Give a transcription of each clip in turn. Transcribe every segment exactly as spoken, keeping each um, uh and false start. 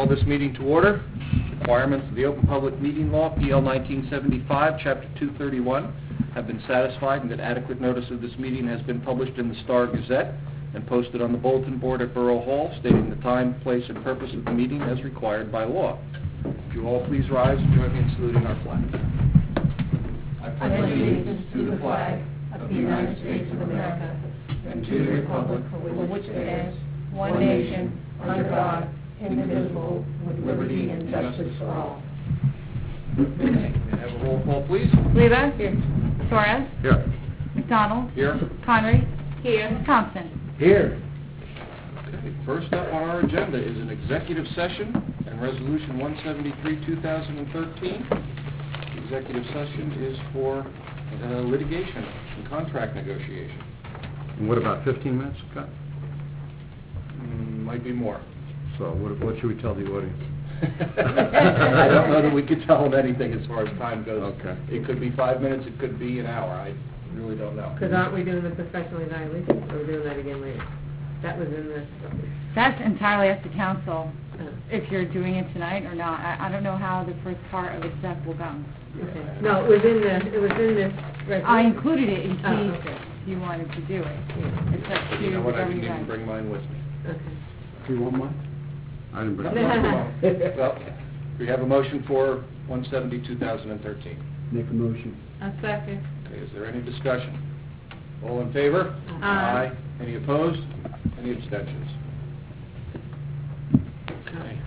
call this meeting to order. Requirements of the Open Public Meeting Law, P L nineteen seventy-five, Chapter two thirty-one, have been satisfied, and that adequate notice of this meeting has been published in the Star Gazette and posted on the bulletin board at Borough Hall, stating the time, place, and purpose of the meeting as required by law. Would you all please rise and join me in saluting our flag. I pledge allegiance to the flag of the United States of America and to the republic for which it stands, one nation, under God, indivisible, with liberty and justice for all. May I have a roll call, please? Leva? Here. Torres? Here. McDonald? Here. Connery? Here. Thompson? Here. Okay, first up on our agenda is an executive session and Resolution one seventy-three, two thousand thirteen. The executive session is for uh, litigation and contract negotiation. And what about fifteen minutes, Scott? Mm, might be more. So what, what should we tell the audience? I don't know that we could tell them anything as far as time goes. Okay. It could be five minutes, it could be an hour. I really don't know. Because aren't we doing the professional evaluation, or are we doing that again later? That was in the... That's entirely up to council, Oh. if you're doing it tonight or not. I, I don't know how the first part of exec will go. Okay. No, it was in the, it was in this resolution. I included it in case Oh, okay. you wanted to do it. Yeah. It's up to You know what, I whatever didn't you even guys. bring mine with me. Okay. Do you want mine? I didn't bring No, it. no, come on. Well, we have a motion for one seventy, two thousand thirteen. Make a motion. A second. Okay, is there any discussion? All in favor? Aye. Any opposed? Any abstentions? Okay.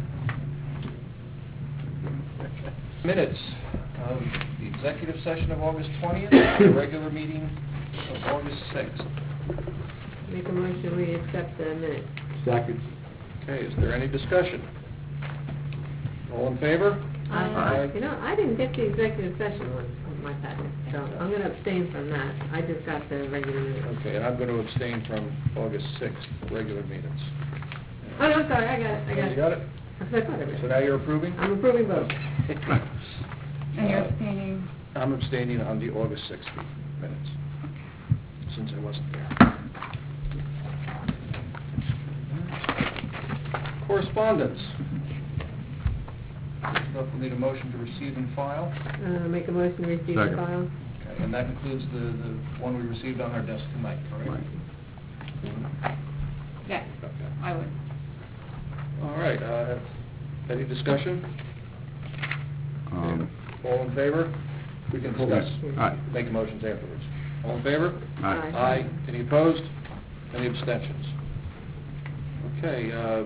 Minutes of the executive session of August twentieth, and the regular meeting of August sixth. Make a motion, we accept the minutes. Second. Okay, is there any discussion? All in favor? Aye. You know, I didn't get the executive session one on my packet, so I'm going to abstain from that. I just got the regular minutes. Okay, and I'm going to abstain from August sixth, regular meetings. Oh, no, sorry, I got it, I got it. You got it? I thought I read So it. now you're approving? I'm approving both. And you're Uh, abstaining. I'm abstaining on the August sixth minutes, since I wasn't there. Correspondence. First up, we'll need a motion to receive and file. Uh, make a motion to receive the Second. file. Okay, and that includes the, the one we received on our desk tonight, correct? Right. Yes, Okay. I would. All right, uh, any discussion? Um, All in favor? We can discuss. Aye. Make motions afterwards. All in favor? Aye. Aye. Any opposed? Any abstentions? Okay, uh,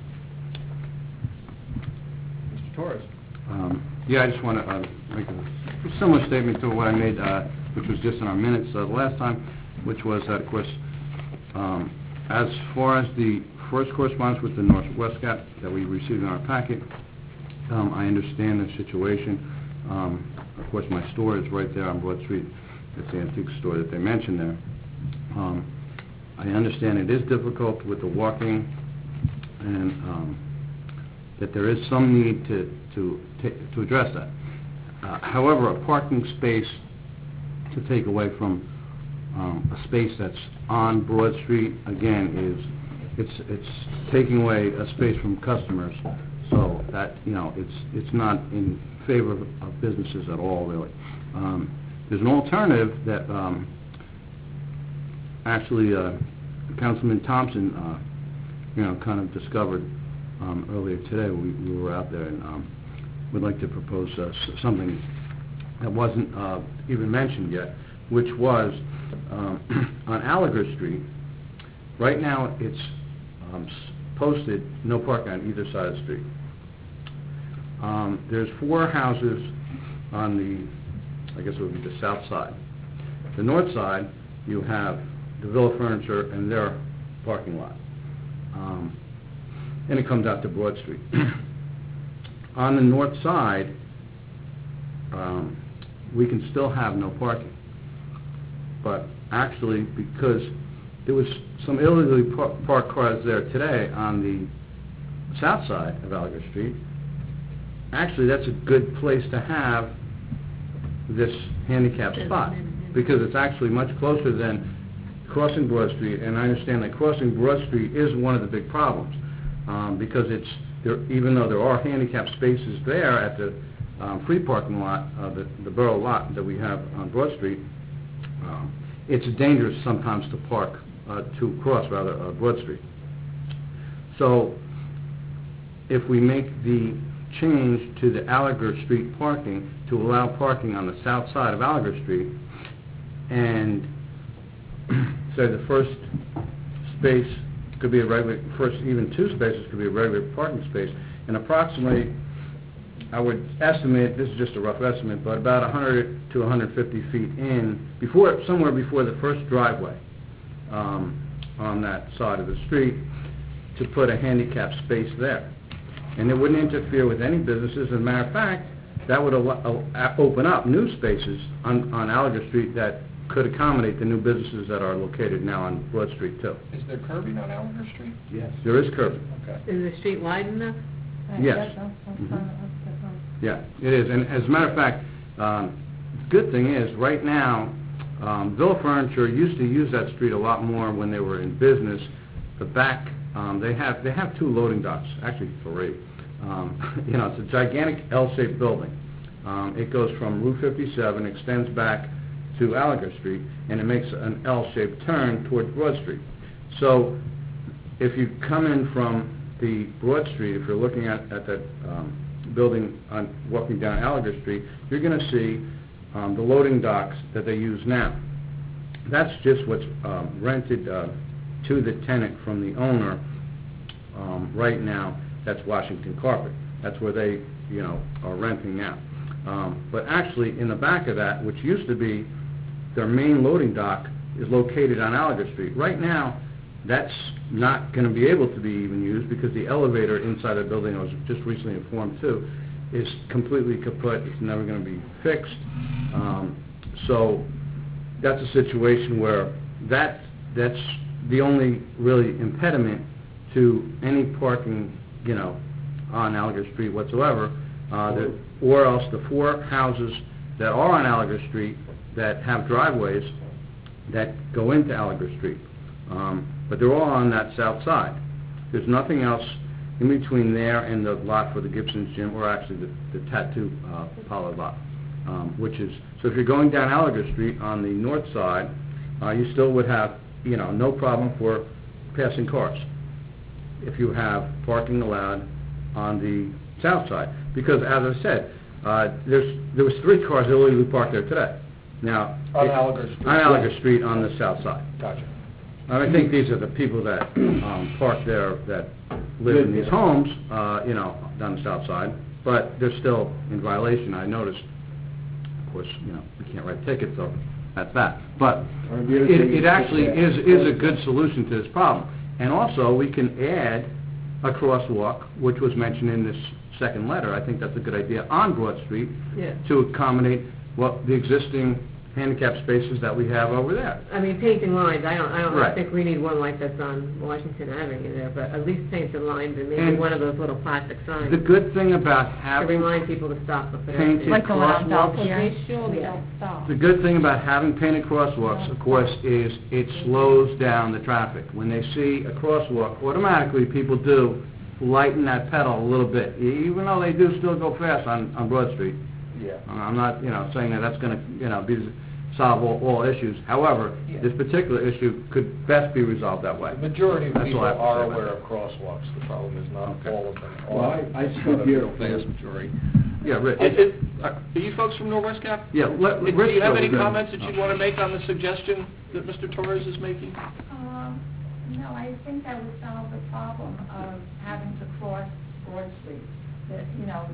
Mister Torres. Um, yeah, I just want to uh, make a similar statement to what I made, uh, which was just in our minutes uh, the last time, which was that, of course, um, as far as the first correspondence with the Northwest Gap that we received in our packet, um, I understand the situation. Um, of course, my store is right there on Broad Street. It's the antique store that they mentioned there. Um, I understand it is difficult with the walking, and um, that there is some need to to ta- to address that. Uh, however, a parking space to take away from um, a space that's on Broad Street, again, is it's it's taking away a space from customers. So that, you know, it's it's not in favor of, of businesses at all, really. Um, there's an alternative that um, actually uh, Councilman Thompson, uh, you know, kind of discovered um, earlier today. We, we were out there, and um, would like to propose uh, s- something that wasn't uh, even mentioned yet, which was um, on Alliger Street. Right now, it's um, s- posted no parking on either side of the street. Um, there's four houses on the, I guess it would be the south side. The north side, you have the Villa Furniture and their parking lot. Um, and it comes out to Broad Street. On the north side, um, we can still have no parking. But actually, because there was some illegally par- parked cars there today on the south side of Alliger Street, actually that's a good place to have this handicapped spot, because it's actually much closer than crossing Broad Street, and I understand that crossing Broad Street is one of the big problems, um, because it's there, even though there are handicap spaces there at the um, free parking lot, uh, the, the borough lot that we have on Broad Street, um, it's dangerous sometimes to park, uh, to cross, rather, uh, Broad Street. So, if we make the change to the Alliger Street parking to allow parking on the south side of Alliger Street, and say the first space could be a regular, first even two spaces could be a regular parking space, and approximately, I would estimate, this is just a rough estimate, but about one hundred to one hundred fifty feet in, before, somewhere before the first driveway um, on that side of the street, to put a handicap space there. And it wouldn't interfere with any businesses. As a matter of fact, that would al- uh, open up new spaces on, on Alliger Street that could accommodate the new businesses that are located now on Broad Street too. Is there curbing on Allinger Street? Yes. There is curbing. Okay. Is the street wide enough? Yes. Mhm. Yeah, it is. And as a matter of fact, um, the good thing is, right now, um, Villa Furniture used to use that street a lot more when they were in business. The back, um, they have they have two loading docks, actually three. Um, you know, it's a gigantic L-shaped building. Um, it goes from Route fifty-seven, extends back to Alliger Street, and it makes an L-shaped turn towards Broad Street. So, if you come in from the Broad Street, if you're looking at, at that um, building on walking down Alliger Street, you're going to see um, the loading docks that they use now. That's just what's um, rented uh, to the tenant from the owner um, right now. That's Washington Carpet. That's where they, you know, are renting now. Um, but actually, in the back of that, which used to be their main loading dock, is located on Alliger Street. Right now, that's not going to be able to be even used because the elevator inside the building, I was just recently informed too, is completely kaput. It's never going to be fixed. Um, so that's a situation where that that's the only really impediment to any parking, you know, on Alliger Street whatsoever. Uh, that, or else the four houses that are on Alliger Street that have driveways that go into Alliger Street. Um, but they're all on that south side. There's nothing else in between there and the lot for the Gibson's Gym, or actually the, the tattoo uh, parlor lot, um, which is, so if you're going down Alliger Street on the north side, uh, you still would have, you know, no problem for passing cars if you have parking allowed on the south side. Because as I said, uh, there's, there was three cars illegally parked there today. Now, On it- Alliger Street? On Alliger Street on the south side. Gotcha. I think these are the people that um, park there, that live in these homes, uh, you know, down the south side, but they're still in violation. I noticed, of course, you know, we can't write tickets, so that's that. But it, it actually is, is a good solution to this problem. And also, we can add a crosswalk, which was mentioned in this second letter. I think that's a good idea, on Broad Street, Yeah. to accommodate what the existing handicap spaces that we have over there. I mean, painting lines, I don't, I don't Right. think we need one like that's on Washington Avenue there, but at least paint the lines and maybe And one of those little plastic signs The good thing about to having, remind people to stop for Painted pedestrians. Like the one on crosswalks. South here. Okay, sure, yeah. Stop. the good thing about having painted crosswalks, of course, is it slows down the traffic. When they see a crosswalk, automatically people do lighten that pedal a little bit, even though they do still go fast on, on Broad Street. Yeah. Uh, I'm not, you know, saying that that's going to, you know, be, solve all, all issues. However, Yeah. this particular issue could best be resolved that way. The majority of That's people all I have to are say about aware it. of crosswalks. The problem is not Okay. all of them are. Well, I- I But stood a here Vast for- majority. Yeah, Rich. It- it- Are are you folks from Norwest Cap? Yeah, let, Do Rich you have go any with it. comments that you'd want to make on the suggestion that Mister Torres is making? Um, no, I think that would solve the problem of having to cross Broad Street. The, you know,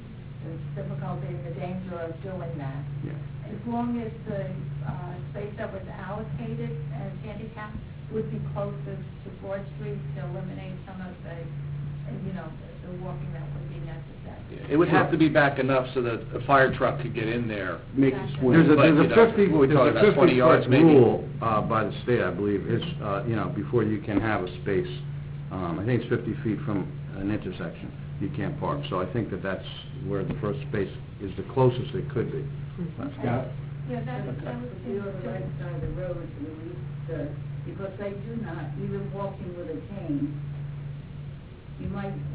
the difficulty and the danger of doing that. Yeah. As long as the, uh, space that was allocated as handicap would be closest to Broad Street to eliminate some of the, uh, you know, the, the walking that would be necessary. It would have to be back enough so that a fire truck could get in there. Make it swing. There's a, But, there's you a know, fifty, we're talking there's a about twenty yards, fifty-foot maybe. rule, uh, by the state, I believe, is, uh, you know, before you can have a space, um, I think it's fifty feet from an intersection, you can't park. So I think that that's where the first space is the closest it could be. Scott? Yeah, that was, that was. If you're on the right side of the road, at least, uh, because they do not, even walking with a cane, you might, one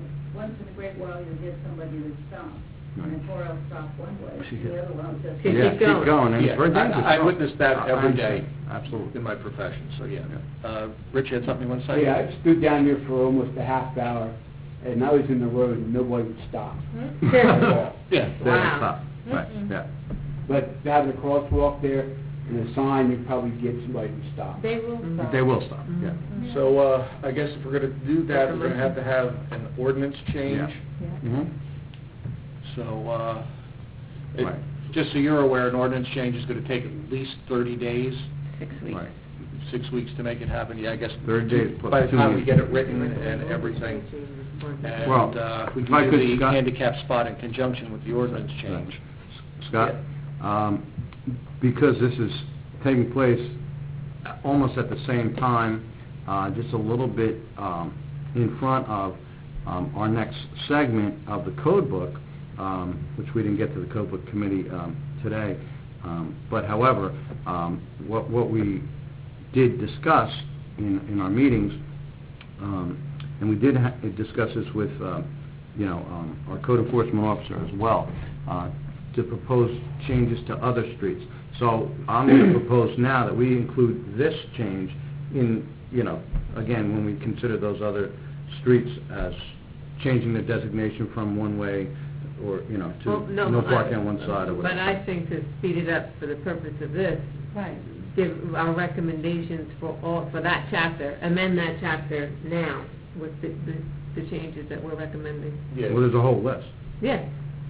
once in a great while, you'll get somebody that stops, and the car will stop one way, Yeah. the other one will just. Keep Yeah, keep going. going, and Yeah, it's very I- dangerous. I witnessed that I- I every understand. day. Absolutely. in my profession, so yeah. Uh, Rich, you had something you want to say? Yeah, I stood down there for almost a half hour, and I was in the road, and nobody would stop. Yeah. They don't Wow. stop. Right, Mm-mm. yeah. But having a crosswalk there and a sign, you'd probably get somebody to stop. They will stop. They will stop, yeah. So, uh, I guess if we're gonna do that, we're gonna have to have an ordinance change. Mhm. So, uh, it- Right. just so you're aware, an ordinance change is gonna take at least thirty days, Six weeks. Right. six weeks to make it happen. Yeah, I guess thirty days plus by the two time we weeks. get it written and everything. And, Well, uh, we if I can could, do the Scott- handicap spot in conjunction with the ordinance change. Scott, um, because this is taking place almost at the same time, uh, just a little bit um, in front of um, our next segment of the code book, um, which we didn't get to the code book committee um, today. Um, But however, um, what what we did discuss in in our meetings, um, and we did ha- discuss this with, uh, you know, um, our code enforcement officer as well, uh, to propose changes to other streets. So I'm going to propose now that we include this change in, you know, again, when we consider those other streets as changing the designation from one way or, you know, Well, to no, no I- parking on one side or But whatever. I think to speed it up for the purpose of this, Right. give our recommendations for all, for that chapter, amend that chapter now with the, the, the changes that we're recommending. Yeah. Well, there's a whole list. Yes.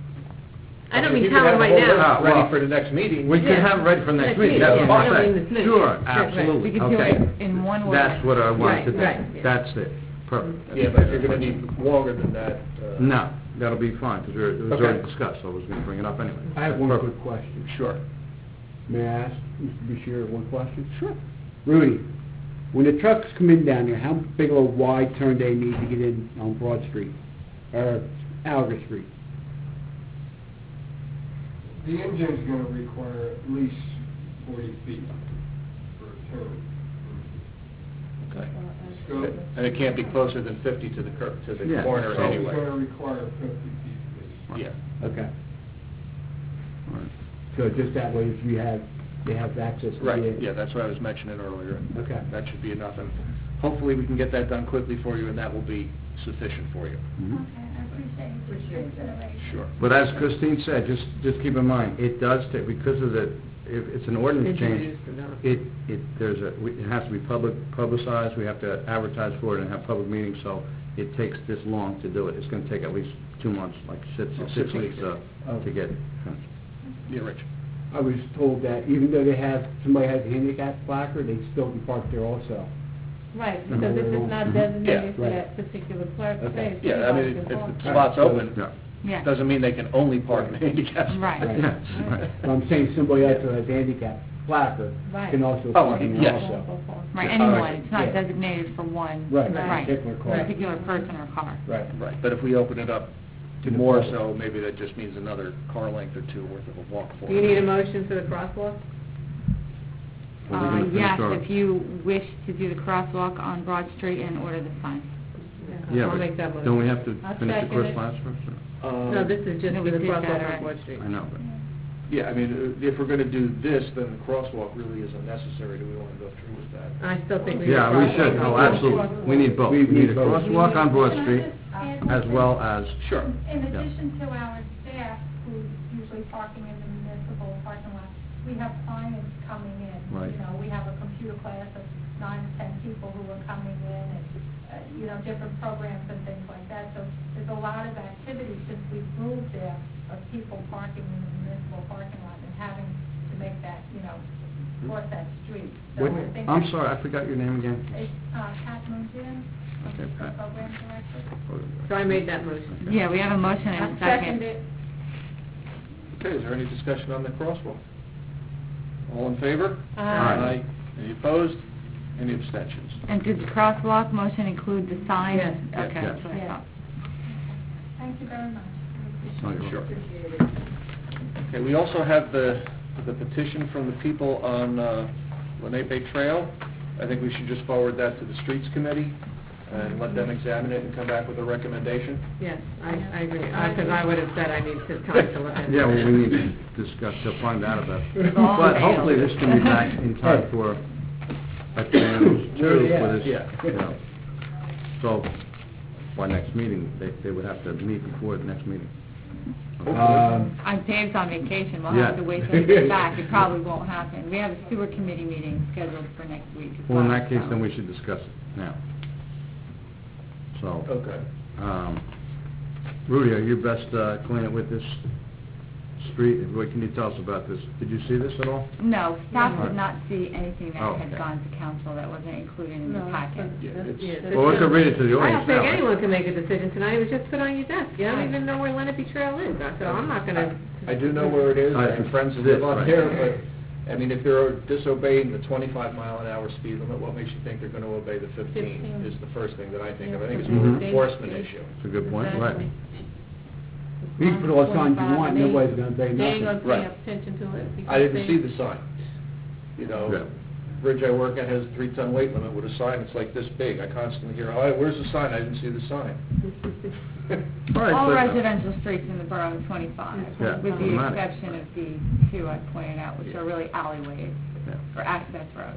I don't mean, mean you could tell them have the right whole list now. Well, Ready for the next meeting. We could Yeah. have it ready for next Next week, week, that's yeah. what I I'm don't saying. mean this minute. Sure, Right, right. absolutely. We could do Okay. it in one word. That's what I wanted to do. Right, right, yeah. That's it. Perfect. Yeah, but if you're gonna need longer than that, uh... No, that'll be fine, because it was Okay. already discussed, so I was going to bring it up anyway. I have one Perfect. quick question. Sure. May I ask Mister Bashir one question? Sure. Rudy, when the trucks come in down there, how big of a wide turn they need to get in on Broad Street, or Alger Street? The engine's gonna require at least forty feet for a turn. Okay. So, And it can't be closer than fifty to the cur, to the Yeah, corner so- it's anyway. gonna require fifty feet at least. Yeah. Okay. All right. So just that way, if you have, they have access to Right, the... yeah, that's what I was mentioning earlier. Okay. That should be enough, and hopefully we can get that done quickly for you, and that will be sufficient for you. Mhm. Okay, I appreciate your Appreciate that. consideration. Sure. But as Christine said, just, just keep in mind, it does take, because of the, if it's an ordinance change, Introduced and done. it, it, there's a, we- it has to be public, publicized, we have to advertise for it and have public meetings, so it takes this long to do it. It's going to take at least two months, like six, Oh, six six weeks weeks. uh, to get finished. Yeah, Rich. I was told that even though they have, somebody has a handicap placard, they still can park there also. Right, because this is not designated for that particular Okay. Yeah, I mean, if the spot's open, Yeah. Yeah. doesn't mean they can only park in the handicap spot. Right. Right. Yes, right. But I'm saying somebody else who has a handicap placard Right. can also Oh, park in there yes. also. Right, Yeah. anyone, Alright. it's not Yeah. designated for one. Right, Right. particular car. Particular person or car. Right. Right, but if we open it up To to the more public. so, maybe that just means another car length or two worth of a walk for Do you need a motion for the crosswalk? Are we Uh, gonna finish yes, our- if you wish to do the crosswalk on Broad Street and order the sign. Yeah, I'll but make that motion. don't we have to I'll finish the second it. correspondence first? or- No, this is just No, for we the did that crosswalk on already. Broad Street. I know, but, Yeah, I mean, uh, if we're gonna do this, then the crosswalk really isn't necessary. Do we wanna go through with that? I still think we need a yeah, we crosswalk. should, oh, absolutely. We need both. We We need need a both. crosswalk on Broad Can I Street just add one as thing? well as, Sure. In Yeah. addition to our staff, who's usually parking in the municipal parking lot, we have clients coming in. Right. You know, we have a computer class of nine to ten people who are coming in, and, uh, you know, different programs and things like that. So there's a lot of activity since we've moved there of people parking in the municipal parking lot and having to make that, you know, cross that street. So what, I think I'm that- sorry, I forgot your name again. It's, uh, Pat Moonjan, Okay, the Pat. program director. So I made that motion. Yeah, we have a motion and I'll a second. second it. Okay, is there any discussion on the crosswalk? All in favor? Aye. Any opposed? Any abstentions? And did the crosswalk motion include the sign? Yes. Okay, Yes. that's what I thought. Thank you very much. Oh, We appreciate you're it. Sure. Appreciate it. Okay, we also have the, the petition from the people on uh, Lenape Trail. I think we should just forward that to the Streets Committee. and let them examine it and come back with a recommendation? Yes, I, I agree, because I would have said I need some time to look at it. Yeah, well, we need to discuss, to find out about it. all But failed. hopefully this can be back in time for a chance too, Yeah. for this, Yeah. you know. So, by next meeting, they, they would have to meet before the next meeting. Um, I'm Dave's on vacation, we'll Yeah. have to wait till he gets back, it probably won't happen. We have a sewer committee meeting scheduled for next week as well. Well, in that case, so- then we should discuss it now. So, Okay. um, Rudy, are you best uh, acquainted with this street? What can you tell us about this? Did you see this at all? No, staff No. did not see anything Oh, that had okay. gone to council that wasn't included in the No, packet. Yeah, it's- Yeah, Well, we could read it to the I audience don't now. think right? anyone can make a decision tonight, it was just put on your desk, you don't even know where Lenape Trail is, I said, I'm not gonna... I do know where it is, I Uh, have friends that this, live on right. there, but, I mean, if they're disobeying the twenty-five mile an hour speed limit, what makes you think they're gonna obey the fifteen, fifteen. is the first thing that I think of. I Yeah, think it's more of an Mhm. enforcement issue. It's a good point, right. Exactly. You can put all the signs you want, They- nobody's gonna say They ain't nothing. gonna pay Right. attention to it. I because didn't they- see the sign. You Yeah. know, bridge I work at has a three-ton weight limit with a sign that's like this big. I constantly hear, oh, where's the sign? I didn't see the sign. All right, All but- residential streets in the borough are twenty-five, Yeah, with the automatic. exception of the two I pointed out, which are really alleyways Yeah. or access roads.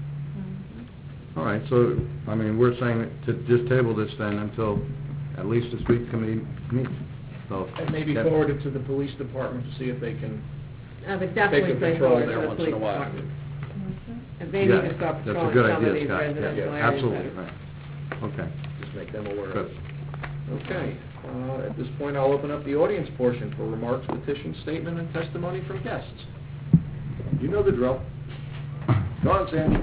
All right, so, I mean, we're saying to just table this then until at least the street committee meets, so. And maybe that- forward it to the police department to see if they can I would take definitely the say patrol forward to there the once in police a while. department. If they Yeah, need to start that's a patrolling good some of idea, these Scott. Yeah, residential areas. absolutely, better. right. Okay, Just make them aware of good. it. Okay, uh, at this point, I'll open up the audience portion for remarks, petitions, statement, and testimony from guests. You know the drill. Go on, Sandy.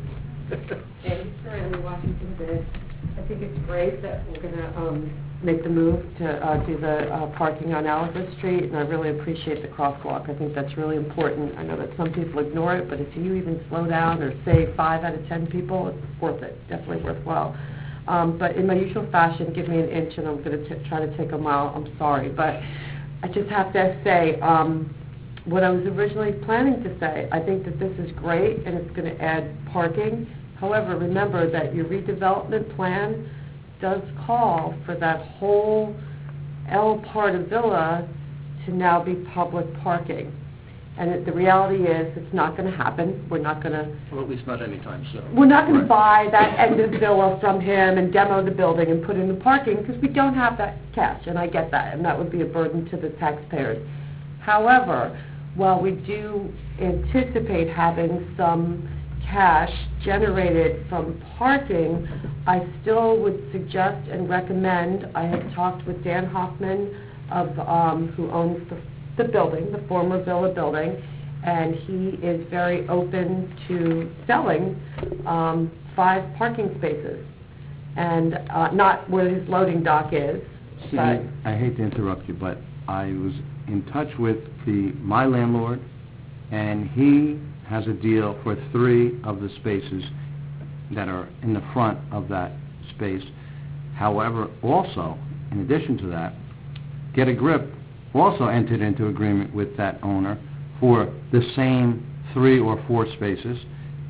Amy Sarandi, Washington Bridge. I think it's great that we're going to um, make the move to uh, do the uh, parking on Alva Street, and I really appreciate the crosswalk. I think that's really important. I know that some people ignore it, but if you even slow down or save five out of ten people, it's worth it, definitely worthwhile. Um, but in my usual fashion, give me an inch and I'm going to try to take a mile. I'm sorry, but I just have to say, um, what I was originally planning to say, I think that this is great and it's going to add parking. However, remember that your redevelopment plan does call for that whole L part of Villa to now be public parking. And it, the reality is, it's not going to happen. We're not going to, Well, at least not anytime soon. we're not going to Right. buy that end of Villa from him and demo the building and put in the parking because we don't have that cash, and I get that, and that would be a burden to the taxpayers. However, while we do anticipate having some cash generated from parking, I still would suggest and recommend, I have talked with Dan Hoffman of, um, who owns the, the building, the former Villa building, and he is very open to selling, um, five parking spaces. And, uh, not where his loading dock is, See, but, I hate to interrupt you, but I was in touch with the, my landlord, and he has a deal for three of the spaces that are in the front of that space. However, also, in addition to that, Get a Grip also entered into agreement with that owner for the same three or four spaces.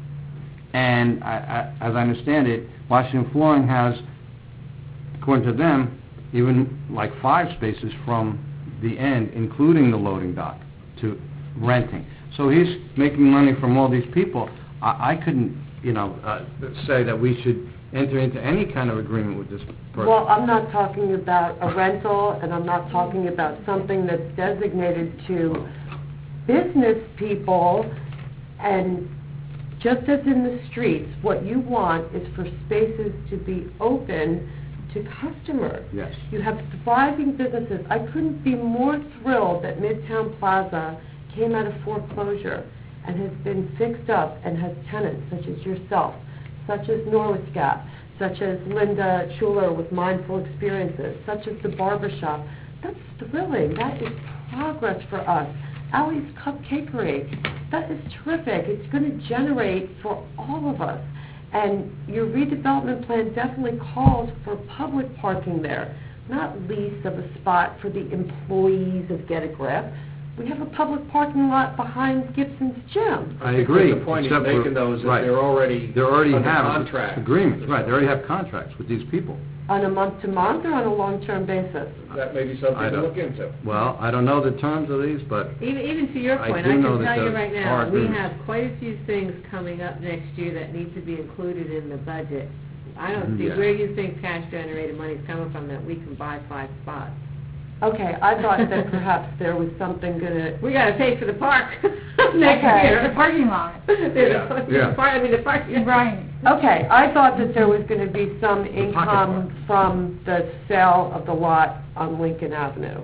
And I, I, as I understand it, Washington Flooring has, according to them, even like five spaces from the end, including the loading dock, to renting. So he's making money from all these people. I, I couldn't, you know, uh, say that we should enter into any kind of agreement with this person. well, I'm not talking about a rental, and I'm not talking about something that's designated to business people, and just as in the streets, what you want is for spaces to be open to customers. Yes. You have thriving businesses. I couldn't be more thrilled that Midtown Plaza came out of foreclosure and has been fixed up and has tenants such as yourself, such as Norwich Gap, such as Linda Schuler with Mindful Experiences, such as the Barbershop. That's thrilling. That is progress for us. Allie's Cupcakery, that is terrific. It's going to generate for all of us. And your redevelopment plan definitely calls for public parking there, not lease of a spot for the employees of Get a Grip. we have a public parking lot behind Gibson's gym. I agree. What the point he's except for- making, though, is that right. they're already They already under have contract. agreements, right, they already have contracts with these people. On a month-to-month or on a long-term basis? That may be I something to don't- look into. Well, I don't know the terms of these, but Even, even to your I point, do I know can that tell you those right are now, we agreements. have quite a few things coming up next year that need to be included in the budget. I don't see Yeah. where you think cash generated money is coming from that we can buy five spots. Okay, I thought that perhaps there was something gonna, We gotta pay for the park next Okay. year. The parking lot. There's a- Yeah. the park- I mean, the parking. Right. okay, I thought that there was gonna be some pocket income from the sale of the lot on Lincoln Avenue.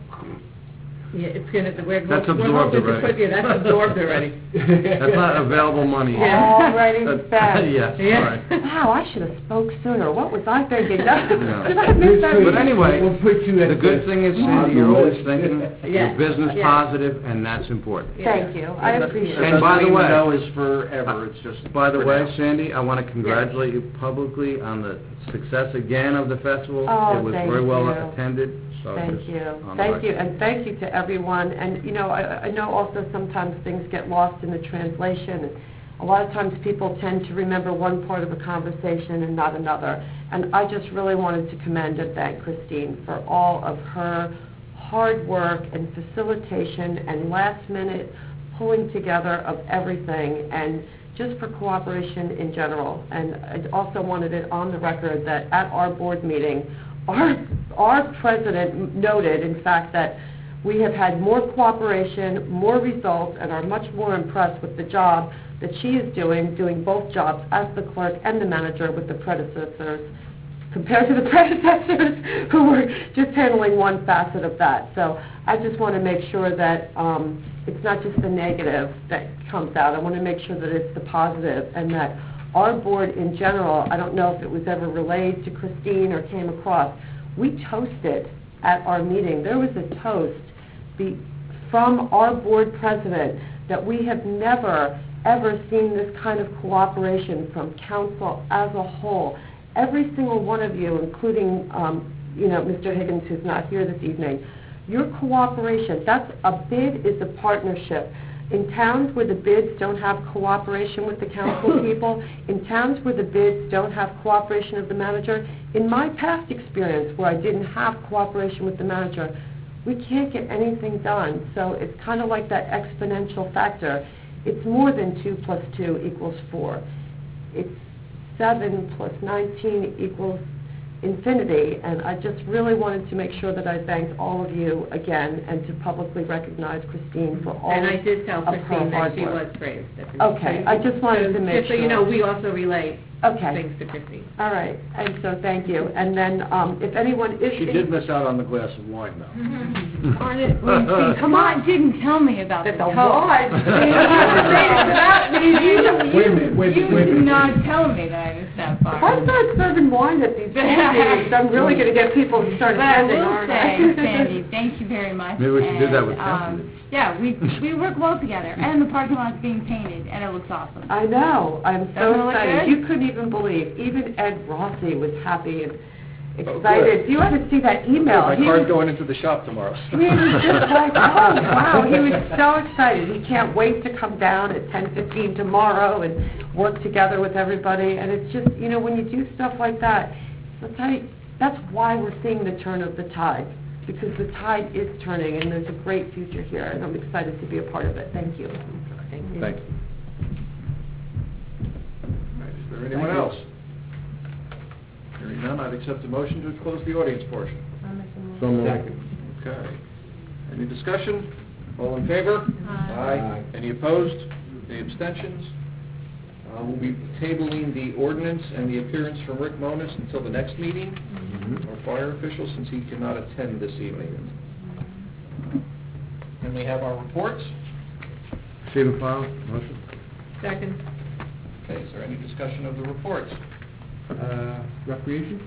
Yeah, it's gonna, we're, That's we're absorbed hoping to already. put, yeah, that's absorbed already. that's not available money. Yeah. Already That's- spent. Yes, Yeah. all right. Wow, I should have spoke sooner. What was I thinking? Did No. I miss that? But anyway, We'll put you at the good thing is, Sandy, you're always thinking, Yeah. you're business Yeah. positive, and that's important. Thank you, I appreciate And it. by the way- no is forever, it's just... By the for way, now. Sandy, I want to congratulate you publicly on the success again of the festival. Oh, It was thank very well you. attended, so Thank just you, on the thank you, record. and thank you to everyone, and, you know, I, I know also sometimes things get lost in the translation, and a lot of times people tend to remember one part of a conversation and not another, and I just really wanted to commend and thank Christine for all of her hard work and facilitation and last-minute pulling together of everything, and just for cooperation in general. And I also wanted it on the record that at our board meeting, our, our president noted, in fact, that we have had more cooperation, more results, and are much more impressed with the job that she is doing, doing both jobs as the clerk and the manager with the predecessors, compared to the predecessors who were just handling one facet of that. So I just want to make sure that um, it's not just the negative that comes out. I want to make sure that it's the positive, and that our board in general, I don't know if it was ever relayed to Christine or came across, we toasted at our meeting. There was a toast be, from our board president that we have never, ever seen this kind of cooperation from council as a whole. Every single one of you, including, um, you know, Mister Higgins, who's not here this evening, your cooperation, that's a bid is a partnership. In towns where the bids don't have cooperation with the council people, in towns where the bids don't have cooperation of the manager, in my past experience where I didn't have cooperation with the manager, we can't get anything done. So it's kind of like that exponential factor. It's more than two plus two equals four. It's seven plus nineteen equals infinity, and I just really wanted to make sure that I thanked all of you again and to publicly recognize Christine for all And I did tell of her Christine that hard she work. was praised. at the meeting. Okay, I just wanted to make Just so you know, sure. we also relay Okay, things to Christine. all right, and so thank you. And then, um, if anyone is... She did miss out on the glass of wine, though. Darn it, Lucy, come on, didn't tell me about the That's a toast. wine. You, Wait a minute, wait a you minute, wait a did minute. not tell me that I missed that If I part. start serving wine at these meetings, I'm really going to get people to start But I attending, will aren't say, I? Sandy, thank you very much. Maybe we should do that and, with um, council. Yeah, we, we work well together, and the parking lot's being painted, and it looks awesome. I know, I'm Doesn't it so look excited. good? You couldn't even believe, even Ed Rossi was happy and good. excited. You ought to see that email. My He car's was- going into the shop tomorrow. He was just like, oh, wow, he was so excited. He can't wait to come down at ten fifteen tomorrow and work together with everybody. And it's just, you know, when you do stuff like that, I'll tell you, that's why we're seeing the turn of the tide, because the tide is turning, and there's a great future here, and I'm excited to be a part of it. Thank you. Thank you. Thank you. All right, is there anyone else? Hearing none, I'd accept a motion to close the audience portion. So moved. Okay. Any discussion? All in favor? Aye. Any opposed? Any abstentions? Uh, We'll be tabling the ordinance and the appearance from Rick Monis until the next meeting, Mhm. our fire official, since he cannot attend this evening. And we have our reports. Receive and file, motion? Second. Okay, is there any discussion of the reports? Uh, recreation?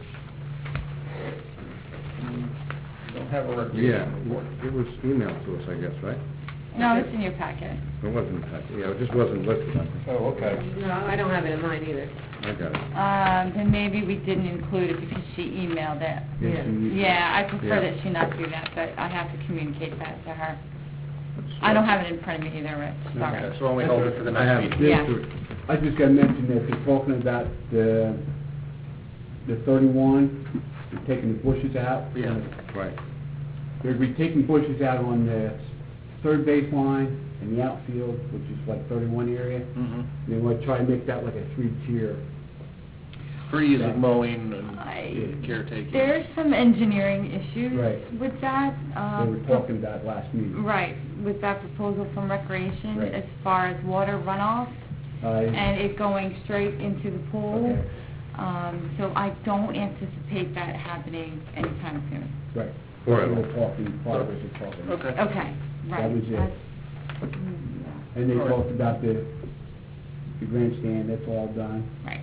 We don't have a Yeah, recreation report. it was emailed to us, I guess, right? No, it's in your packet. It wasn't, yeah, it just wasn't listed, I think. Oh, okay. No, I don't have it in mine either. I got it. Um, then maybe we didn't include it because she emailed it. Yeah. she- Yeah, I prefer Yeah. that she not do that, but I have to communicate that to her. I don't have it in front of me either, Rich, sorry. Okay, so why don't we hold it for the I have next it. meeting? Yeah. This- I just gotta mention that they're talking about the, the thirty-one, they're taking the bushes out. Yeah. Right. They're be taking bushes out on the third base line and the outfield, which is like thirty-one area. Mhm. They want to try and make that like a three-tier. For ease of mowing I- and caretaking. There's some engineering issues Right. with that. They um, were talking about last meeting. Right, with that proposal from Recreation, Right. as far as water runoff, Uh, and it going straight into the pool. Okay. Um, so I don't anticipate that happening anytime soon. Right. Or- They were talking, progress was talking. Okay. Okay, right. That was it. That's- mm, yeah, And they All right. talked about the, the grandstand, that's all done, Right.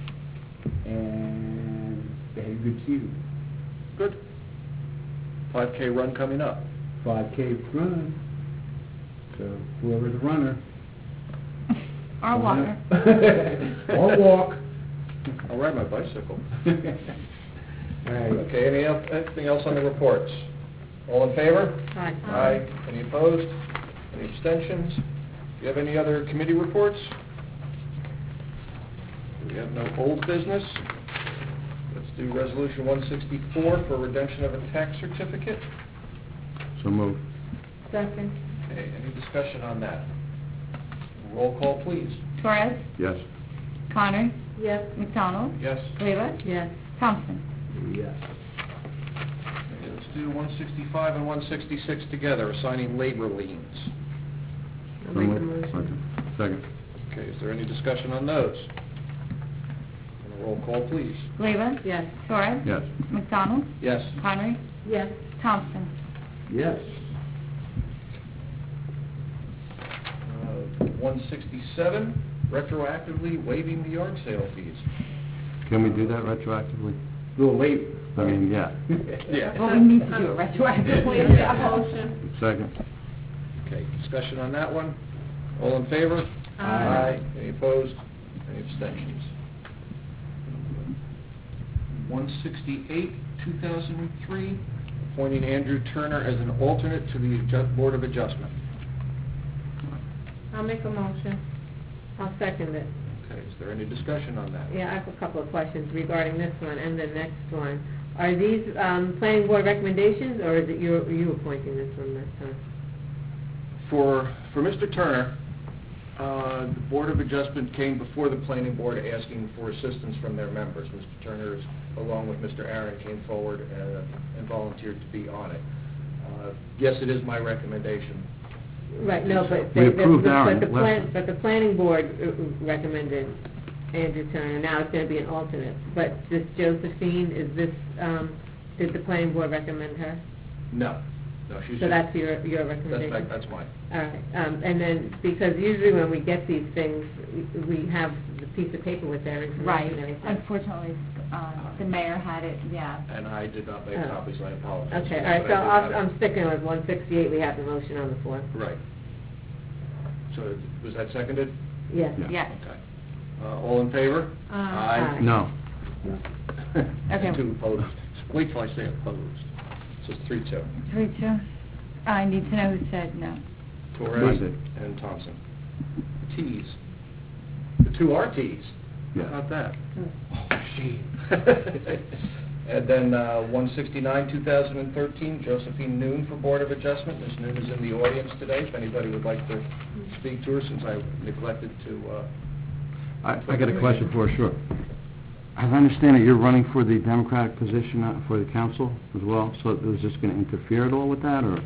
and they had a good season. Good. five K run coming up. five K run, so whoever's the runner. Or water. Or walk. I'll ride my bicycle. All right. Okay, any else, anything else on the reports? All in favor? Aye. Aye. Any opposed? Any abstentions? Do you have any other committee reports? We have no old business. Let's do resolution one sixty-four for redemption of a tax certificate. So moved. Second. Okay, any discussion on that? Roll call, please. Torres? Yes. Connor? Yes. McDonald? Yes. Leila? Yes. Thompson? Yes. Okay, let's do one sixty-five and one sixty-six together, assigning labor liens. I'll So make the moved. motion. Second. Okay, is there any discussion on those? And a roll call, please. Leila? Yes. Torres? Yes. McDonald? Yes. Connery? Yes. Thompson? Yes. Uh, one sixty-seven, retroactively waiving the yard sale fees. Can we do that retroactively? A little late. I mean, yeah. Yeah. Well, we need to do it retroactively. Yeah, motion. Second. Okay, discussion on that one. All in favor? Aye. Any opposed? Any abstentions? one sixty-eight, two thousand three, appointing Andrew Turner as an alternate to the Adju- Board of Adjustment. I'll make a motion. I'll second it. Okay, is there any discussion on that? Yeah, I have a couple of questions regarding this one and the next one. Are these, um, planning board recommendations, or is it you, you appointing this one this time? For, for Mister Turner, uh, the Board of Adjustment came before the Planning Board asking for assistance from their members. Mister Turner, is- along with Mister Aaron, came forward uh, and volunteered to be on it. Uh, Yes, it is my recommendation. Right, no, but We the, the- approved but Aaron the last plan, time. but the planning board uh, recommended Andrew Turner, now it's gonna be an alternate. But this Josephine, is this, um, did the planning board recommend her? No, no, she's So just... that's your, your That's, recommendation? my- that's mine. All right, um, and then, because usually when we get these things, we- we have the piece of paper with their information Right, and everything. unfortunately, uh, the mayor had it, yeah. And I did not make Oh. copies, I apologize. Okay, all right, But so I did I'll- have it. I'm sticking with one sixty-eight, we have the motion on the floor. Right. So, was that seconded? Yes. Yeah. Yes. Okay. Uh, all in favor? Aye. No. Okay. Two opposed. Wait till I say opposed. So it's three, two. Three, two. I need to know who said no. Torres I did. and Thompson. T's. The two are T's. Yeah. How about that? Oh, gee. And then uh, one sixty-nine, two thousand thirteen, Josephine Noon for Board of Adjustment. Miz Noon is in the audience today, if anybody would like to speak to her, since I neglected to... Uh, I, I got a question for her, sure. As I understand it, you're running for the Democratic position uh, for the council as well, so is this going to interfere at all with that, or?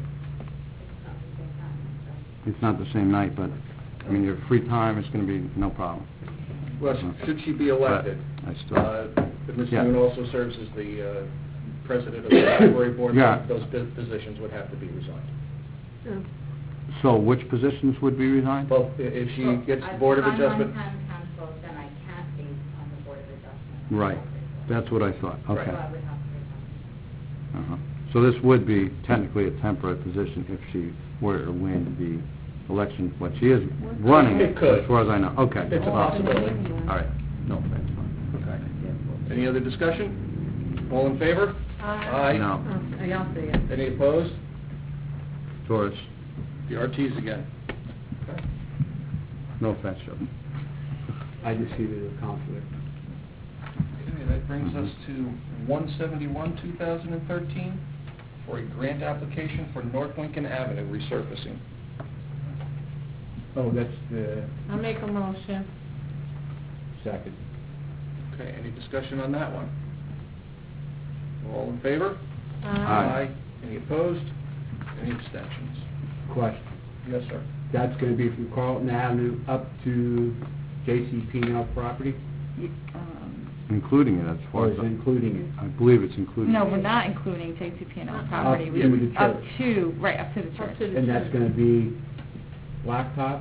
It's not the same night, but, I mean, your free time, it's going to be no problem. Well, should she be elected, But I still- uh, but Miz Yeah. Noon also serves as the uh, president of the library board. Yeah. Those po- positions would have to be resigned. Oh. So which positions would be resigned? Well, i- if she gets the Board of Adjustment... If I'm on town council, then I can't be on the Board of Adjustment. Right, that's what I thought, Right. okay. So I would have to resign. Uh-huh. So this would be technically a temporary position if she were to win the election, what she is running, It could. as far as I know, okay. It's a possibility. All right, no, that's fine, Okay. Any other discussion? All in favor? Aye. No. Oh, I also, yes. Any opposed? Torres, The R Ts again. Okay. No offense, Joe. I just see it as a conflict. Okay, that brings us to one seventy-one, two thousand thirteen, for a grant application for North Lincoln Avenue resurfacing. Oh, that's the I'll make a motion. second. Okay, any discussion on that one? All in favor? Aye. Any opposed? Any abstentions? Question. Yes, sir. That's gonna be from Carlton Avenue up to J C P and L property, You- um, Including it as far or as... is it including it? I believe it's included. No, we're not including J C P and L property. Up We- to the Up church. to, right, up to the church. Up to the And that's church. gonna be blacktop?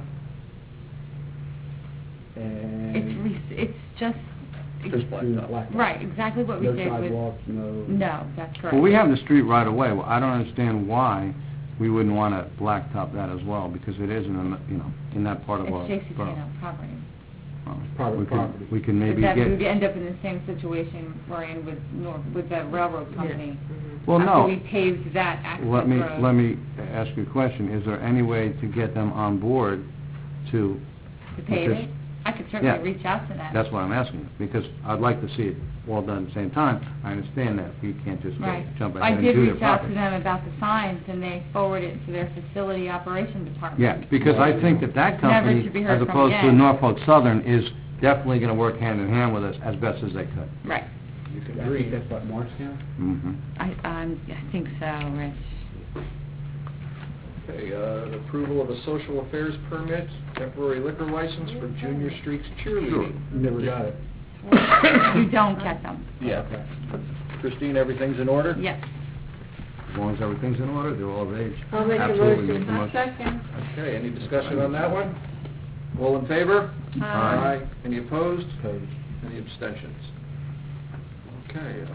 It's, And... re- it's just, Just blacktop. blacktop. right, exactly what we No did with... sidewalks, no... No, that's correct. Well, we have the street right away. Well, I don't understand why we wouldn't want to blacktop that as well, because it isn't, in the- you know, in that part of our... It's J C P and borough. L property. Well, Private we can- property. We can maybe But that would get... end up in the same situation we're in with Nor, with the railroad company. Well, After no. we paved that access Let me, road. let me ask you a question. Is there any way to get them on board to... To pave because- it? I could Yeah. certainly reach out to them. That's what I'm asking, because I'd like to see it all done at the same time. I understand that. You can't just go Right. jump I ahead and did do their reach out to property. them about the signs, and they forwarded it to their facility operation department. Yeah, because I think that that Never company, to be heard as from opposed to again. Norfolk Southern, is definitely going to work hand in hand with us as best as they could. Right. You can I think read. that's what, Morristown? Mm-hmm. I, um, I think so, Rich. Okay, uh, approval of a social affairs permit, temporary liquor license for Junior Streets cheerleading. Never got it. You don't get them. Yeah. Christine, everything's in order? Yes. As long as everything's in order, they're all of age. I'll make a Absolutely motion. make the I'll motion. second. Okay, any discussion on that one? All in favor? Aye. Any opposed? Opposed. Any abstentions? Okay,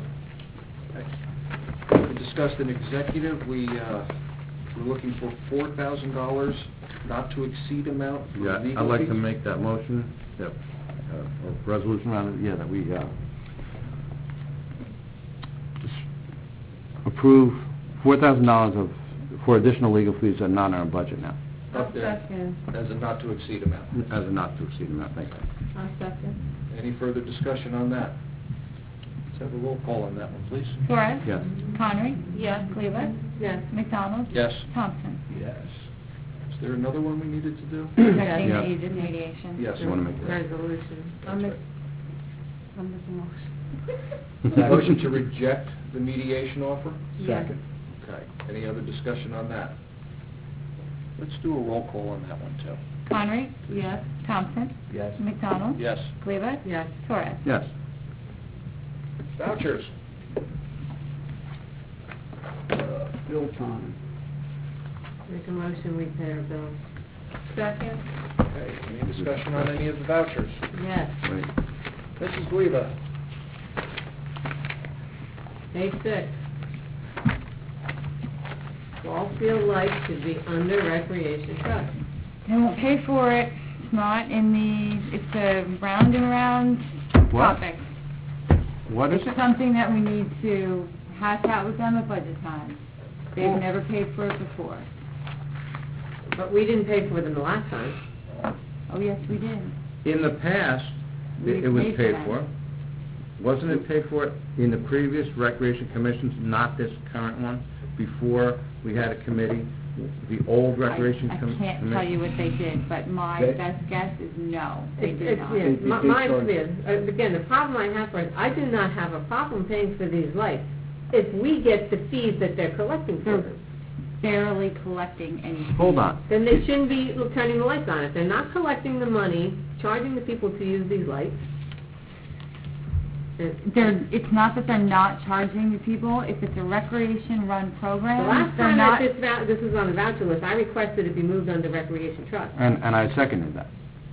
uh, we discussed an executive, we, uh, we're looking for four thousand dollars, not to exceed amount for Yeah, legal I'd like to fees. make that motion, that, uh, or resolution around it, yeah, that we, uh, just approve four thousand dollars of, for additional legal fees that are not in our budget now, I'll Up there. second. As a not to exceed amount. as a not to exceed amount, thank you. I'll second. Any further discussion on that? Let's have a roll call on that one, please. Torres? Yes. Connery? Yes. Cleaver? Yes. McDonald? Yes. Thompson? Yes. Is there another one we needed to do? Protecting Yeah. the aged mediation. Yes. You want to make that? Resolution. I'll That's make, right. I'll make a motion. Motion to reject the mediation offer? Yes. Second. Okay, any other discussion on that? Let's do a roll call on that one, too. Connery? Yes. Thompson? Yes. McDonald? Yes. Cleaver? Yes. Torres? Yes. Vouchers. Uh, Bill time. Make a motion, we pay our bills. Second. Okay, any discussion on any of the vouchers? Yes. Wait. Missus Guiva? A six. Ball field lights should be under recreation trust. They won't pay for it. It's not in the, it's a round and round What? topic. What is It's it? something that we need to hash out with them at budget time. They've Well- never paid for it before. But we didn't pay for them the last time. Oh, yes, we did. In the past, We it it was paid for paid that. for. Wasn't it paid for in the previous recreation commissions, not this current one? Before we had a committee, the old recreation I- com- I can't tell you commission? what they did, but my They- best guess is no, they It's, did it's, not. yeah, They- my, they my, charge- yeah, uh, again, the problem I have is, I do not have a problem paying for these lights if we get the fees that they're collecting for them. Barely collecting any. Hold on. Then they shouldn't be turning the lights on. If they're not collecting the money, charging the people to use these lights, it- They're, it's not that they're not charging the people, if it's a recreation-run the program, last they're time not... that this, vou- this was on the voucher list, I requested it be moved under recreation trust. And, and I seconded that.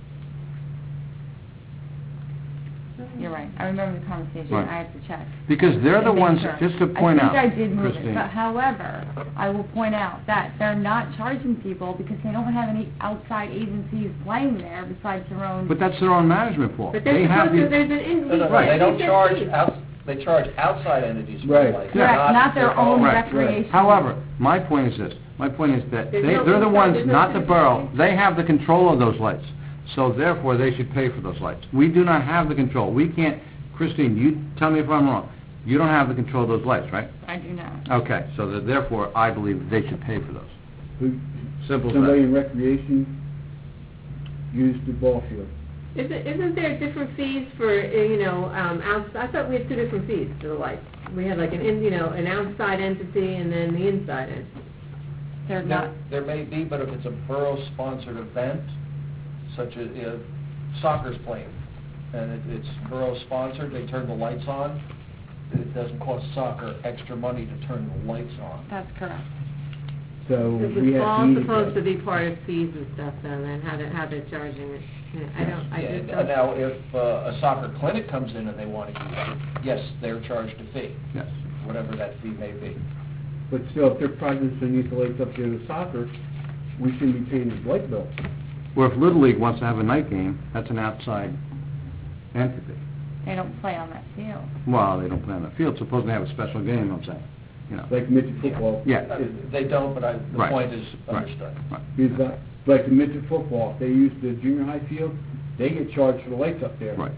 You're right, I remember the conversation, Right. I have to check. Because they're the to make ones, sure. just to point out, I think I did move it, Christine. but however, I will point out that they're not charging people because they don't have any outside agencies playing there besides their own... But that's their own management fault. But They they're have supposed to, the- there's an in... No, no, no, Right. they don't their charge, fees. outs- they charge outside entities for Right. the lights, Correct, not not their own Right. recreation. However, my point is this, my point is that they, There's no they're the inside- ones, there's no not the borough, certification. they have the control of those lights, so therefore they should pay for those lights. We do not have the control, we can't, Christine, you tell me if I'm wrong, you don't have the control of those lights, right? I do not. Okay, so that therefore, I believe they should pay for those. Who- Simple as Somebody that. in recreation used the ball field. Isn't, isn't there different fees for, uh, you know, um, outside, I thought we had two different fees for the lights. We had like an, in you know, an outside entity and then the inside entity. They're Now, not, there may be, but if it's a borough-sponsored event, such as, uh, soccer's playing, and it, it's borough-sponsored, they turn the lights on, it doesn't cost soccer extra money to turn the lights on. that's correct. So It we was have all fees. supposed to be part of fees and stuff though, then how they, how they're charging it. Yeah, I don't, I Yeah, just and don't. now, if uh, a soccer clinic comes in and they want to use it, yes, they're charged a fee, Yes. whatever that fee may be. But still, if they're projects that need the lights up there in the soccer, we shouldn't be paying the light bill. Or if Little League wants to have a night game, that's an outside entity. They don't play on that field. Well, they don't play on the field, suppose they have a special game, I'm saying, you know. Like midget football. Yeah. Uh, They don't, but I, the Right. point is Right. understood. Right. Because, uh, like the midget football, if they use the junior high field, they get charged for the lights up there. Right.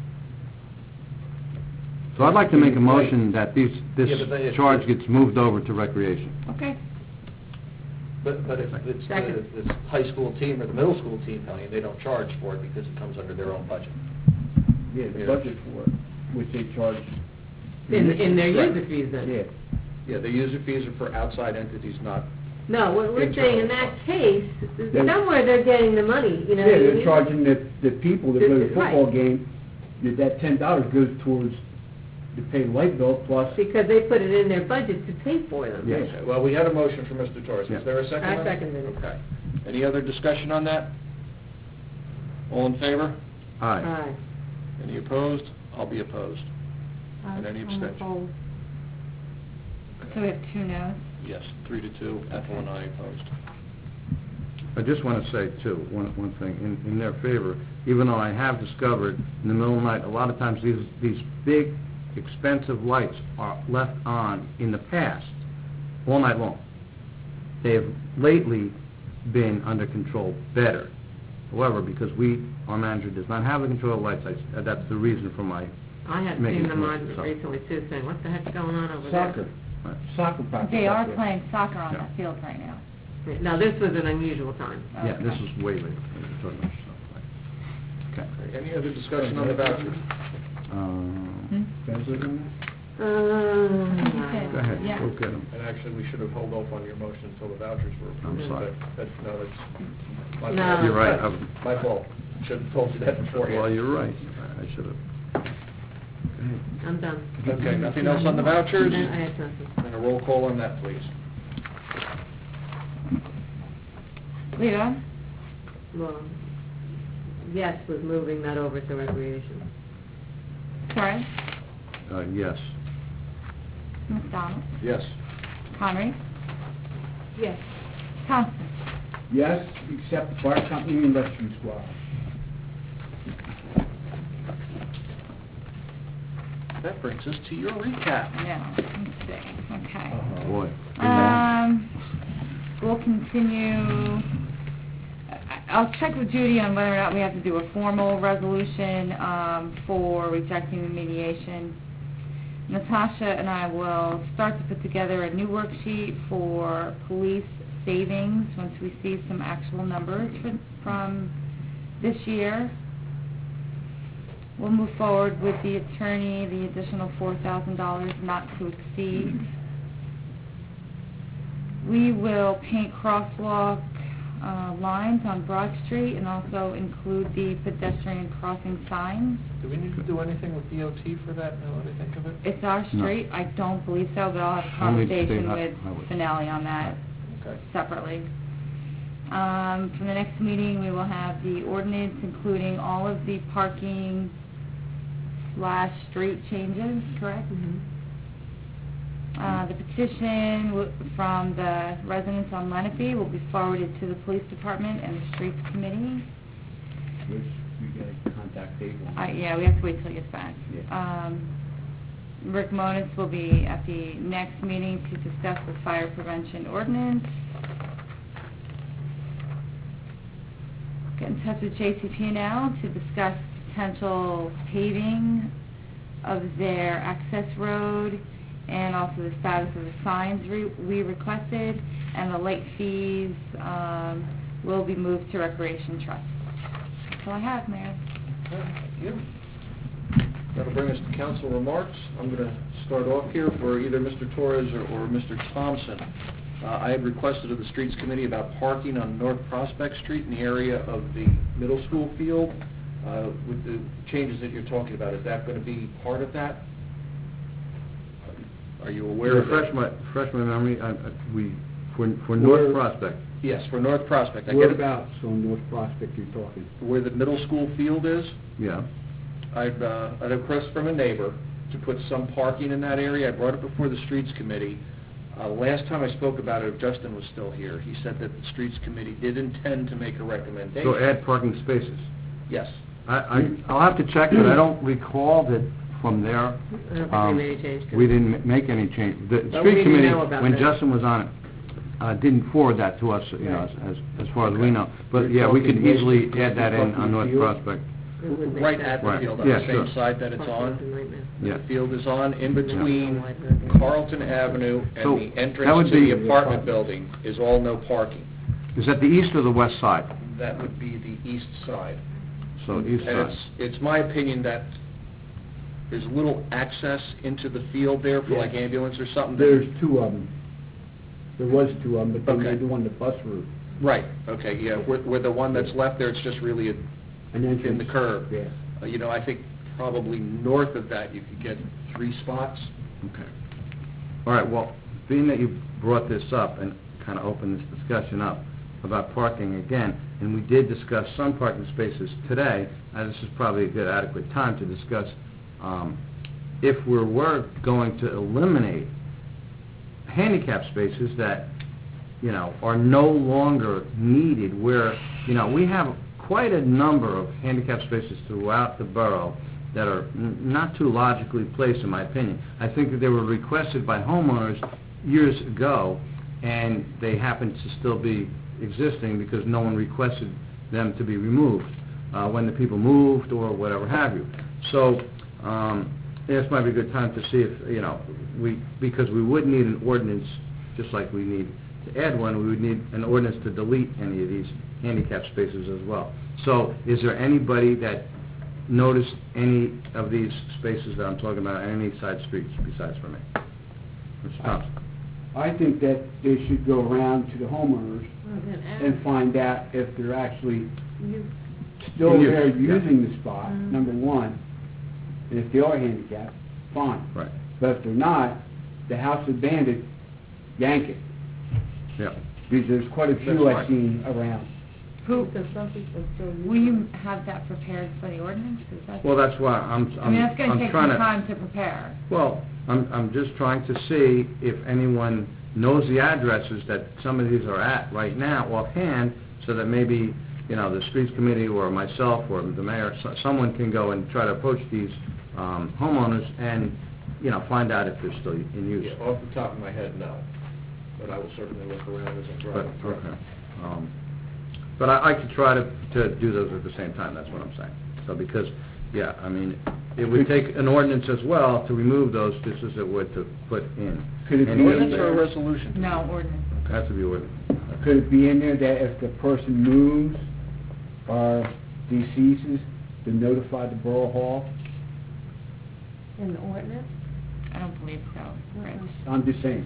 So I'd like to make a motion that these, this Yeah, but they- charge gets moved over to recreation. Okay. But, but if it's Second. the, the high school team or the middle school team playing, they don't charge for it because it comes under their own budget. Yeah, the budget for it, which they charge. In, in their Right. user fees then? Yeah. Yeah, the user fees are for outside entities, not, No, what we're Internal saying in that funds. case, They're- somewhere they're getting the money, you know. Yeah, you- they're charging the, the people that go to the Right. football game, that that ten dollars goes towards to pay the light bill plus. Because they put it in their budget to pay for them. Yeah. Okay, well, we had a motion from Mister Torres. Yeah. Is there a second? I on that? seconded it. Okay. Any other discussion on that? All in favor? Aye. Aye. Any opposed? I'll be opposed. And any I'm abstention? opposed. So we have two no's. Yes, three to two, Ethel and I opposed. I just want to say, too, one, one thing, in, in their favor, even though I have discovered in the middle of the night, a lot of times these, these big, expensive lights are left on in the past, all night long. They have lately been under control better. However, because we, our manager does not have the control of lights, I, that's the reason for my, I have Making seen them it on work, so. recently too, saying, what the heck's going on over there? Soccer, right. soccer practice. They up are there. playing soccer on Yeah. that field right now. Now, this was an unusual time. Yeah, this Okay. is way later. than you're talking about yourself, right. Okay. Any other discussion on the vouchers? Um, Expensive on Uh, Go ahead, Yeah. go get them. And actually, we should have held off on your motion until the vouchers were approved. I'm sorry. But That's, no, that's my No. fault. You're right. I've- My fault. Should have told you that beforehand. Well, you're right, I should have. I'm done. Okay, nothing else on the vouchers? I have nothing. And a roll call on that, please. Leo? Well, yes, was moving that over to recreation. Sorry? Uh, yes. McDonald? Yes. Connery? Yes. Thompson? Yes, except the fire company and rescue squad. That brings us to your recap. No, let's see, okay. Uh-huh. Boy. Um, we'll continue, I- I'll check with Judy on whether or not we have to do a formal resolution, um, for rejecting the mediation. Natasha and I will start to put together a new worksheet for police savings once we see some actual numbers for- from this year. We'll move forward with the attorney, the additional four thousand dollars not to exceed. We will paint crosswalk uh, lines on Broad Street and also include the pedestrian crossing signs. Do we need to do anything with D O T for that, now that I think of it? It's our No. street, I don't believe so, but I'll have a Only state conversation hi- with highway. Finelli on that Okay. separately. Um, for the next meeting, we will have the ordinance including all of the parking slash street changes, correct? Uh, the petition w- from the residents on Lenape will be forwarded to the police department and the streets committee. Which we gotta contact Dave on. I, yeah, we have to wait till he gets back. Yeah. Um, Rick Monis will be at the next meeting to discuss the fire prevention ordinance. Get in touch with J C P and L to discuss potential paving of their access road and also the status of the signs re- we requested, and the late fees um, will be moved to Recreation Trust. That's all I have, Mayor. Thank you. That'll bring us to council remarks. I'm going to start off here for either Mister Torres or, or Mister Thompson. Uh, I had requested of the Streets Committee about parking on North Prospect Street in the area of the middle school field. Uh, with the changes that you're talking about, is that going to be part of that? Are you aware of Refresh that? my, refresh my memory, I, I, we, for, for North Where- Prospect, Yes, for North Prospect. I get it. Whereabouts on North Prospect you're talking? Where the middle school field is, yeah. I've, uh, I had a request from a neighbor to put some parking in that area. I brought it before the Streets Committee. Uh, last time I spoke about it, if Justin was still here, he said that the Streets Committee did intend to make a recommendation. So add parking spaces. Yes. I, I, I'll have to check, but I don't recall that from there. I don't think um, we made any change to We it. didn't ma- make any change. The But we street didn't committee, know about when that. Justin was on it, uh, didn't forward that to us, you know, Right. as, as as far as we Okay. know. But, You're yeah, we could talking west easily of- add that in talking on North field? Prospect. It would make Right sense. at the Right. field, on Yeah, the same sure. side that it's Parking's on. a nightmare. Yeah. The field is on, in between Yeah. Carlton Avenue So, and the that entrance would to be- the apartment building is all no parking. Is that the east or the west side? That would be the east side. So east And side. it's, it's my opinion that there's little access into the field there for like Yeah. ambulance or something. that- There's two of them. There was two of them, but they Okay. made the one the bus route. Right, okay, yeah, where, where the one that's left there, it's just really a- An entrance. in the curve. Yeah. Uh, You know, I think probably north of that, you could get three spots. Okay. All right, well, being that you brought this up and kind of opened this discussion up about parking again, and we did discuss some parking spaces today, uh, this is probably a good adequate time to discuss, um, if we were going to eliminate handicap spaces that, you know, are no longer needed, where, you know, we have quite a number of handicap spaces throughout the borough that are n- not too logically placed, in my opinion. I think that they were requested by homeowners years ago, and they happen to still be existing because no one requested them to be removed uh, when the people moved or whatever have you. So, um, this might be a good time to see if, you know, we, because we would need an ordinance, just like we need to add one, we would need an ordinance to delete any of these handicap spaces as well. So, is there anybody that noticed any of these spaces that I'm talking about on any side streets besides for me? Mister Thompson? I think that they should go around to the homeowners Well, then add- and find out if they're actually you- still In use, there yeah. using the spot, Mhm. number one. And if they are handicapped, fine. Right, But if they're not, the house abandoned, yank it. yeah. Because there's quite a That's few I've right. seen around. Who, Because some people still use will you it. have that prepared for the ordinance? 'Cause that's- Well, that's why I'm, I I'm, mean, that's gonna I'm take trying some to... time to prepare. Well, I'm, I'm just trying to see if anyone knows the addresses that some of these are at right now offhand, so that maybe, you know, the streets committee or myself or the mayor, so- someone can go and try to approach these um, homeowners and, you know, find out if they're still in use. Yeah, off the top of my head, no. But I will certainly look around as I But, drive through. okay. Um, But I, I could try to, to do those at the same time, that's what I'm saying. So because, yeah, I mean, it would take an ordinance as well to remove those, just as it would to put in. Could it An be- Ordinance or a there? resolution? No, ordinance. Has to be ordinance. Could it be in there that if the person moves or deceases, to notify the borough hall? In the ordinance? I don't believe so, Rich. I'm just saying.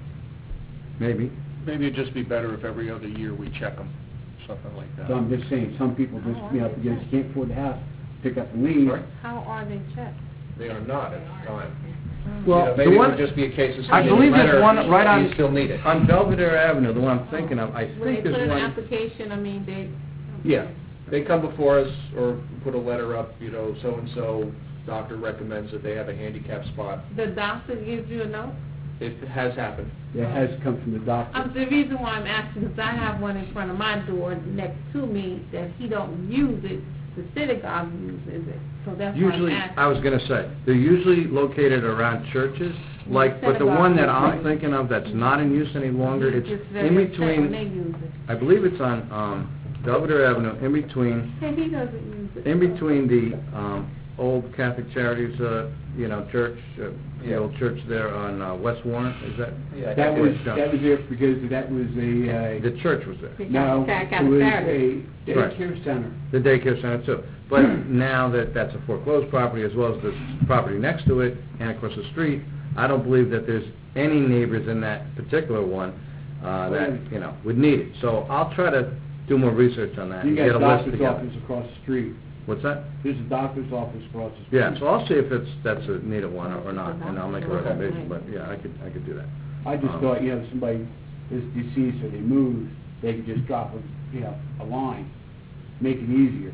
Maybe. Maybe it'd just be better if every other year we check them, something like that. So I'm just saying, some people just, you know, because you can't afford the house, pick up and leave. Sorry? How are they checked? They are not at the time. Well, You know, the maybe it one- would just be a case of I sending a believe there's letter, one right on... you still need it. On Belvedere Avenue, the one I'm thinking of, I When they think put there's in an one... application, I mean, they, Yeah, they come before us or put a letter up, you know, so-and-so doctor recommends that they have a handicap spot. the doctor gives you a note? It has happened. It has come from the doctor. Um, the reason why I'm asking is I have one in front of my door next to me that he don't use it, the synagogue uses it, so that's why I'm Usually, asking. I was gonna say, they're usually located around churches, like, but the one that I'm thinking of that's not in use any longer, it's Just very in upset when they between, use it. I believe it's on, um, Belvedere Avenue, in between, And he doesn't use it. in between the, um, old Catholic Charities, uh, you know, church, uh, the Yeah. old church there on, uh, West Warren, is that? Yeah, I That think was, it's that was it because that was a, The uh, church was there, The no, Catholic it was Charities. a Right. daycare center. the daycare center too. But now that that's a foreclosed property as well as the property next to it and across the street, I don't believe that there's any neighbors in that particular one, uh, that, you know, would need it. So I'll try to do more research on that You and got get a a list doctor's together. office across the street. What's that? There's a doctor's office across the street. Yeah, so I'll see if it's, that's a needed one or not, and I'll make a Okay. recommendation, but yeah, I could, I could do that. I just Um, thought, you know, if somebody is deceased or they moved, they could just drop a, you know, a line, make it easier.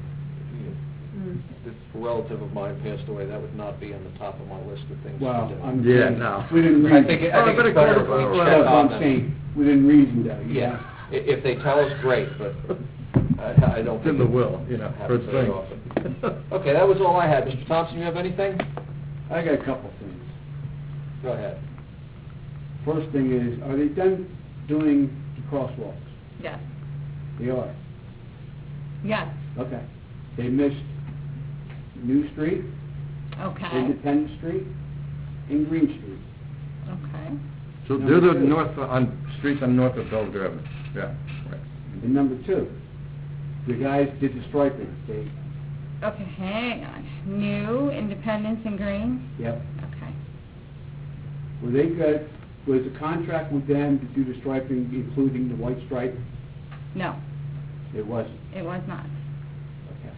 If a relative of mine passed away, that would not be on the top of my list of things to do. Well, I'm Yeah, saying, no. within I reason. think, it- Oh, I think but it's it better goes if we around. check That's what on I'm them. saying, within reason though, you Yeah, know? I- if they tell us, great, but I, I don't It's in think the it will, you know, happens first very thing. often. Okay, that was all I had. Mister Thompson, you have anything? I got a couple things. Go ahead. First thing is, are they done doing the crosswalks? Yes, They are. yes, Okay. They missed New Street, okay, Independence Street, and Green Street. okay. So they're the north, on, streets on north of Belvedere Avenue, yeah, right. And number two, the guys did the striping. They, Okay, hang on. New, Independence, and Green? yep. Okay. Were they good? Was the contract with them to do the striping, including the white stripe? No, It wasn't. it was not. Okay.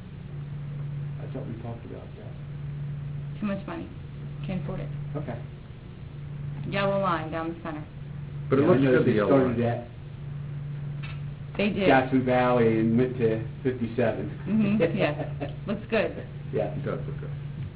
I thought we talked about that. Too much money. Can't afford it. Okay. Yellow line down the center. But it Yeah, I looks know good, the they yellow started line. at They did. Jackson Valley and went to fifty-seven. Mhm, yes. Looks good. Yeah. It does look good.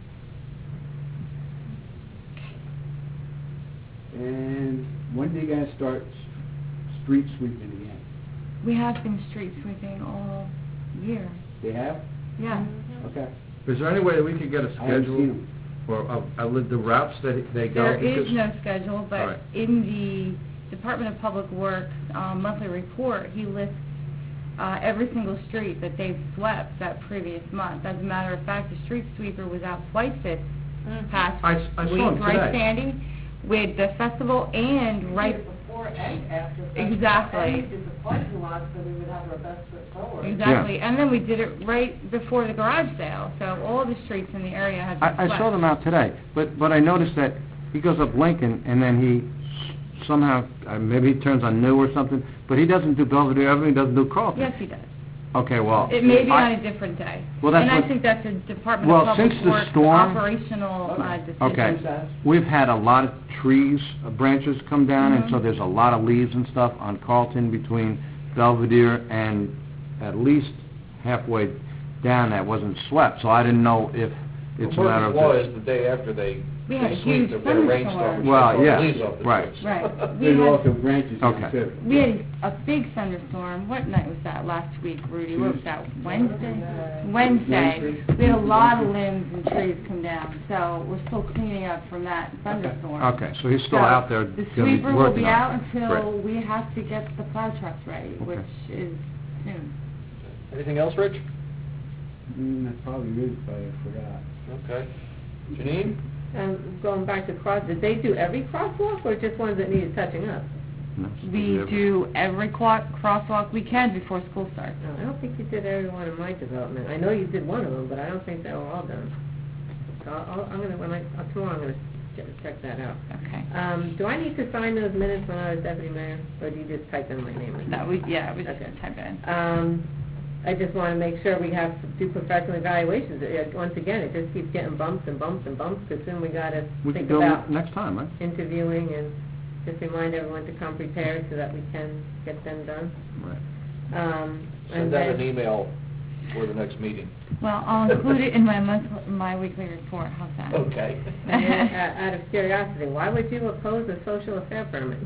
And when do you guys start s- street sweeping again? We have been street sweeping all year. They have? Yeah. Okay. Is there any way that we could get a I haven't schedule? seen them. Or of, of the routes that they go? There is Because- no schedule, All but right. in the Department of Public Works um, monthly report, he lists uh, every single street that they've swept that previous month. As a matter of fact, the street sweeper was out twice this past I s- I saw week, him right, today. Sandy? With the festival and right, Before and after. Exactly. And we did the parking lot so we would have our best foot forward. exactly, and then we did it right before the garage sale, so all the streets in the area have been I, I saw swept. them out today, but, but I noticed that he goes up Lincoln and then he s- somehow, uh, maybe he turns on New or something, but he doesn't do Belvedere Avenue, he doesn't do Carlton. Yes, he does. Okay, well. It may be I- on a different day. Well, that's And I what- think that's a Department Well, of Public since the Works storm- operational uh, decision. Okay, we've had a lot of trees, uh, branches come down, and so Mhm. there's a lot of leaves and stuff on Carlton between Belvedere and at least halfway down that wasn't swept, so I didn't know if it's a matter of... Well, was the day after they, We had they a sweep, huge there was a rainstorm, thunderstorm. which Well, took all yes, the leaves off the right. trees. Right. We There's had- also branches down Okay. too. We had a big thunderstorm. What night was that last week, Rudy? What was that, Wednesday? Wednesday. We had a lot of limbs and trees come down, so we're still cleaning up from that thunderstorm. Okay, so he's still So out there The gonna be sweeper will working be on out it. until Great. we have to get the plow trucks ready, which is soon. Anything else, Rich? Mm, that probably is, but I forgot. Okay. Janine? Um, going back to cross, did they do every crosswalk or just ones that needed touching up? No, We never. do every clock, crosswalk we can before school starts. No, I don't think you did every one in my development. I know you did one of them, but I don't think they were all done. So I'll, I'm gonna, when I, uh, tomorrow I'm gonna ch- check that out. Okay. Um, do I need to sign those minutes when I was deputy mayor, or do you just type in my name? in? That we, yeah, we just Okay. type it in. Um, I just wanna make sure we have to do professional evaluations. Uh, Once again, it just keeps getting bumps and bumps and bumps, because soon we gotta We can think do about it next time, right? interviewing and just remind everyone to come prepared so that we can get them done. Right. Um, Send and out an then, email for the next meeting. Well, I'll include it in my month, my weekly report, how's that? Okay. and then, uh, out of curiosity, why would you oppose a social affair permit?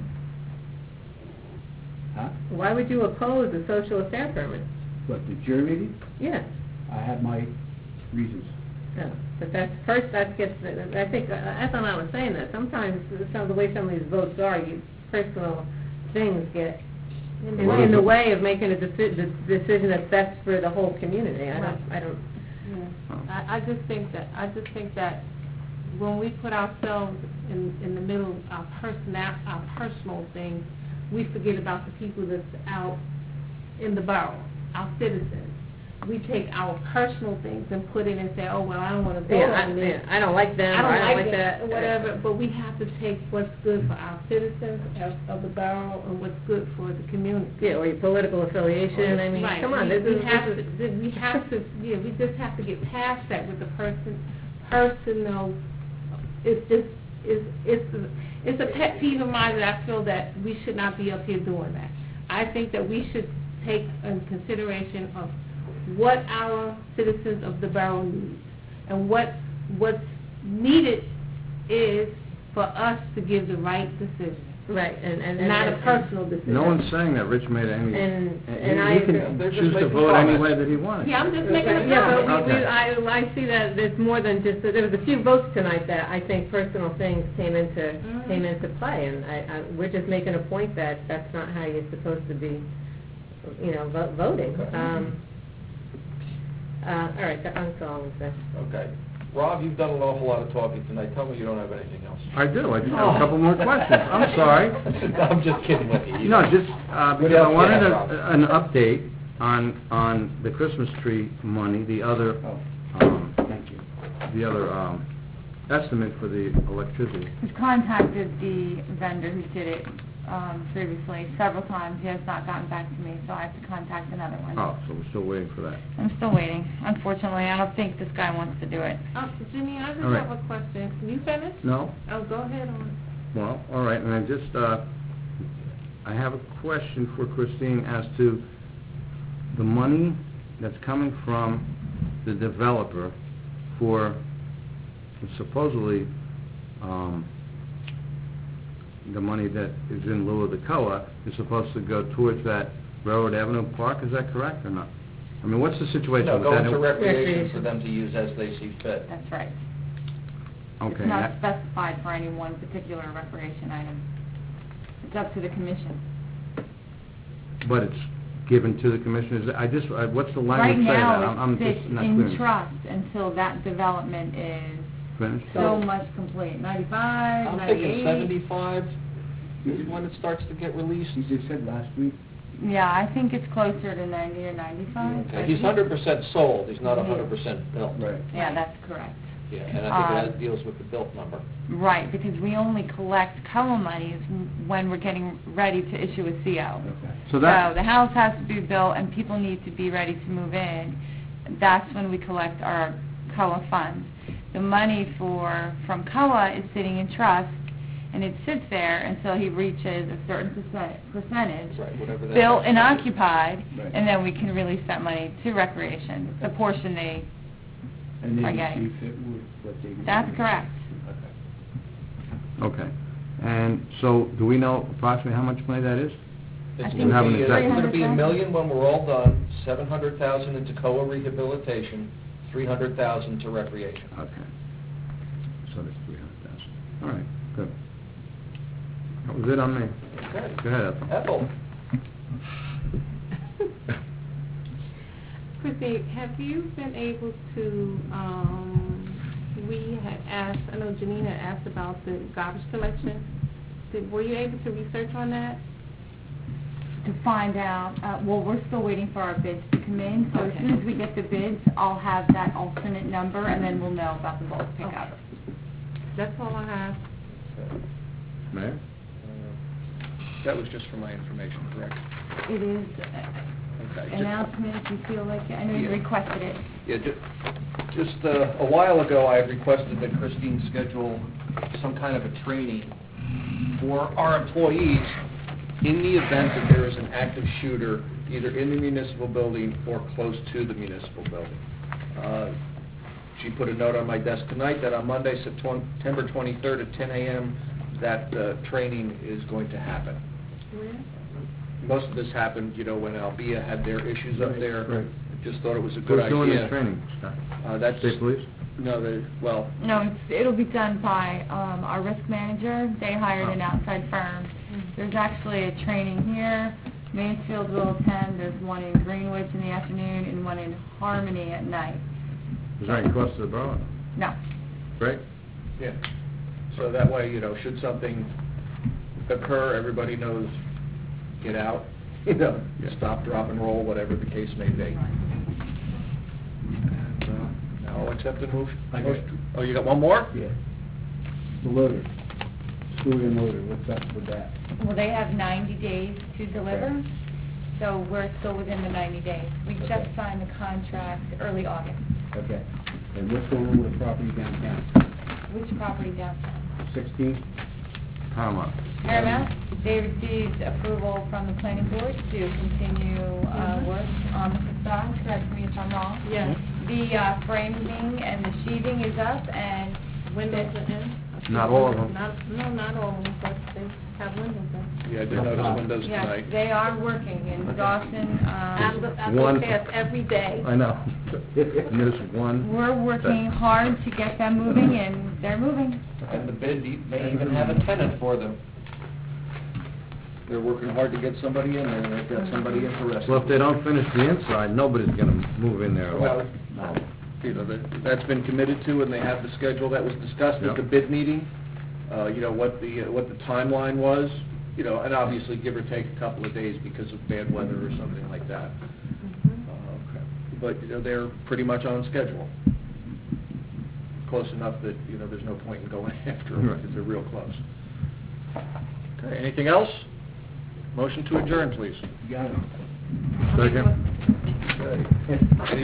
Huh? Why would you oppose a social affair permit? What, the jury meeting? Yeah. I have my reasons. No, but that's, first, that gets, I think, that's what I was saying, that sometimes, some of the way some of these votes are, you, personal things get in, What in is the it? way of making a deci- the decision that's best for the whole community. I don't, I don't, I, I just think that, I just think that when we put ourselves in, in the middle of our personal, our personal things, we forget about the people that's out in the borough, our citizens. We take our personal things and put it and say, oh, well, I don't want to vote yeah, I, on this. yeah, I don't like them, I or don't I don't like like that. it, whatever, but we have to take what's good for our citizens of, of the borough and what's good for the community. Yeah, or your political affiliation, I mean, Right. come on, we, this we is, have this is, to, we have to, yeah, we just have to get past that with the person, personal, it's just, it's, it's, it's a pet peeve of mine that I feel that we should not be up here doing that. I think that we should take in consideration of what our citizens of the borough need, and what, what's needed is for us to give the right decision. right, and, and. and- Not a and- personal decision. No one's saying that Rich made any, And- he and I he agree. can They're just choose to making vote any comments. way that he wanted. Yeah, I'm just making a Yeah, but comment. we, we, Okay. I, I see that there's more than just, there was a few votes tonight that I think personal things came into, Mhm. came into play, and I, I, we're just making a point that that's not how you're supposed to be, you know, vo- voting. Um, uh, all right, that- I'm all I'm saying. Okay. Rob, you've done an awful lot of talking tonight. Tell me you don't have anything else. I do, I just have a couple more questions, I'm sorry. I'm just kidding with you. No, just, uh, What because I else you wanted have, a- Rob? an update on, on the Christmas tree money, the other, Oh. um, thank you, the other, um, estimate for the electricity. We've contacted the vendor who did it, um, previously several times. He has not gotten back to me, so I have to contact another one. Oh, so we're still waiting for that. I'm still waiting. Unfortunately, I don't think this guy wants to do it. Um, Jimmy, I just All right. have a question. Can you finish? No? Oh, go ahead on. Well, all right, and I just, uh, I have a question for Christine as to the money that's coming from the developer for supposedly, um, the money that is in lieu of the C O A is supposed to go towards that Railroad Avenue Park, is that correct or not? I mean, what's the situation No, with that? going to recreation Recreation. for them to use as they see fit. That's right. Okay, It's not that- specified for any one particular recreation item. It's up to the commission. but it's given to the commissioners, I just, I- what's the Right language say that? I'm- now, I'm it just sits not in clear. trust until that development is Finished? so much complete. Ninety-five, I'm thinking ninety-eight? seventy-five is when it starts to get released. He just said last week, Yeah, I think it's closer to ninety or ninety-five. Okay, He's one hundred percent sold, he's not one hundred percent built. right. Yeah, that's correct. Yeah, and I think Um, that deals with the built number. Right, because we only collect C O A monies when we're getting ready to issue a C O. Okay. So that, So the house has to be built and people need to be ready to move in. That's when we collect our C O A funds. The money for, from C O A is sitting in trust, and it sits there until he reaches a certain percent, percentage, Right, whatever that. built and occupied, Right. and then we can release that money to recreation, the portion they, And then I you get it. see fit with what they. that's correct. Okay. okay. And so, do we know approximately how much money that is? I It's think have gonna an be, exact- it's gonna be a million when we're all done, seven hundred thousand into C O A rehabilitation, three hundred thousand to recreation. Okay. So that's three hundred thousand. All right, good. That was it on me. Okay. Go ahead, Ethel. Ethel? Christine, have you been able to, um, we had asked, I know Janina asked about the garbage collection. Did, were you able to research on that? To find out, uh, well, we're still waiting for our bids to come in, so as soon as we get the bids, I'll have that alternate number, and then we'll know about the bulk pickup. That's all I have. Mayor? Uh, That was just for my information, correct? It is Okay. uh, Just- announcement, you feel like, I know you Yeah. requested it. Yeah, ju- just uh, a while ago, I had requested that Christine schedule some kind of a training for our employees in the event that there is an active shooter either in the municipal building or close to the municipal building. Uh, She put a note on my desk tonight that on Monday, September twenty-third at ten a m, that uh, training is going to happen. Where? Most of this happened, you know, when Albia had their issues up Right, there. right. just thought it was a good Who's idea. doing this training, Scott? Uh, that's, State Police? no, the, well, No, it's, it'll be done by, um, our risk manager. They hired an Oh. outside firm. There's actually a training here. Mansfield will attend. There's one in Greenwich in the afternoon and one in Harmony at night. Is there any cost to the borough? No. Great. yeah. So that way, you know, should something occur, everybody knows, get out, you know, Yeah. stop, drop, and roll, whatever the case may be. And, uh, now I'll accept the motion. I got- Oh, you got one more? Yeah. The loader, Stewart loader, what's up with that? Well, they have ninety days to deliver, so we're still within the ninety days. We Okay. just signed the contract early August. Okay. And what's going on with the property downtown? Which property downtown? Sixteen? Paramount. Paramount, they received approval from the planning board to continue uh, work on the facade, correct me if I'm wrong. Yes. The uh, framing and the sheathing is up, and Windows are in. Not all of them. Not, no, not all of them, but they have windows in. Yeah, I did notice windows yes, tonight. they are working in Dawson. I um, look, I One- look past every day. I know. And there's one. We're working hard to get them moving, and they're moving. And the bid e- may even have a tenant for them. They're working hard to get somebody in there, and they've got somebody interested. Well, if they don't finish the inside, nobody's gonna move in there at all. Well, you know, that, that's been committed to, and they have the schedule that was discussed at Yep. the bid meeting. Uh, you know, what the, uh, what the timeline was, you know, and obviously give or take a couple of days because of bad weather or something like that. Uh, But, you know, they're pretty much on schedule. Close enough that, you know, there's no point in going after them, Right. because they're real close. Okay, anything else? Motion to adjourn, please. You got it. Second? Okay. Any